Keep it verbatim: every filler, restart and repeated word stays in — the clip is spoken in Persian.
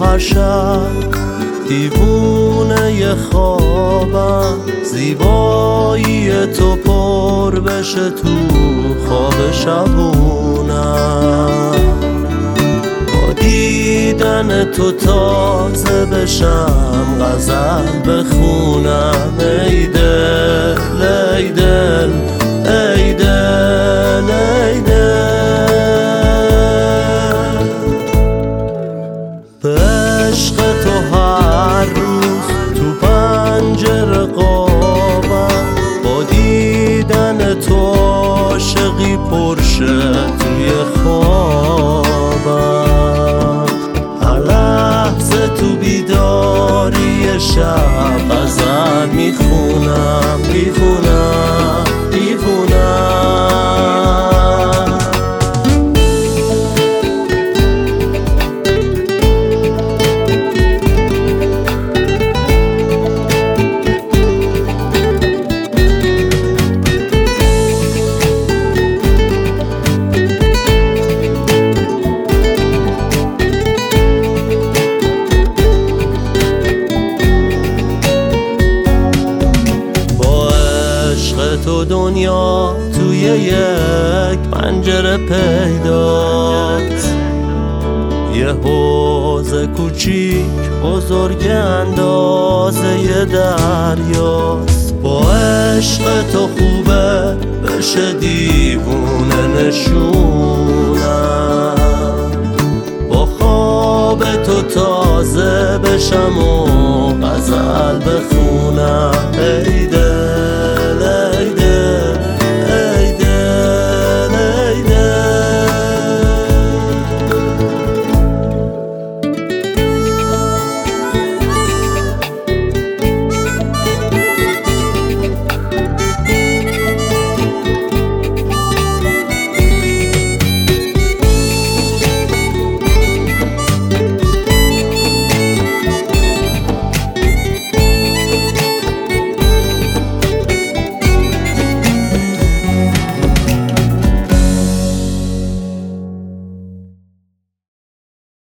هر شب دیوونه خوابم، زیبایی تو پر بشه تو خواب شبونم. با دیدن تو تازه بشم، غزل بخونم. ای دل ای دل ای دل ای دل، به عشق تو هر روز تو پنجره قابم. با دیدن تو عاشقی پرشه توی خوابم. هر لحظه تو بیداری شب غزل میخونم میخونم میخونم. تو دنیا توی یک پنجره پیداست، یه حوض کوچیک بزرگ اندازه یه دریاست. با عشق تو خوبه بشه دیوونه نشونم، با خواب تو تازه بشم و غزل بخونم.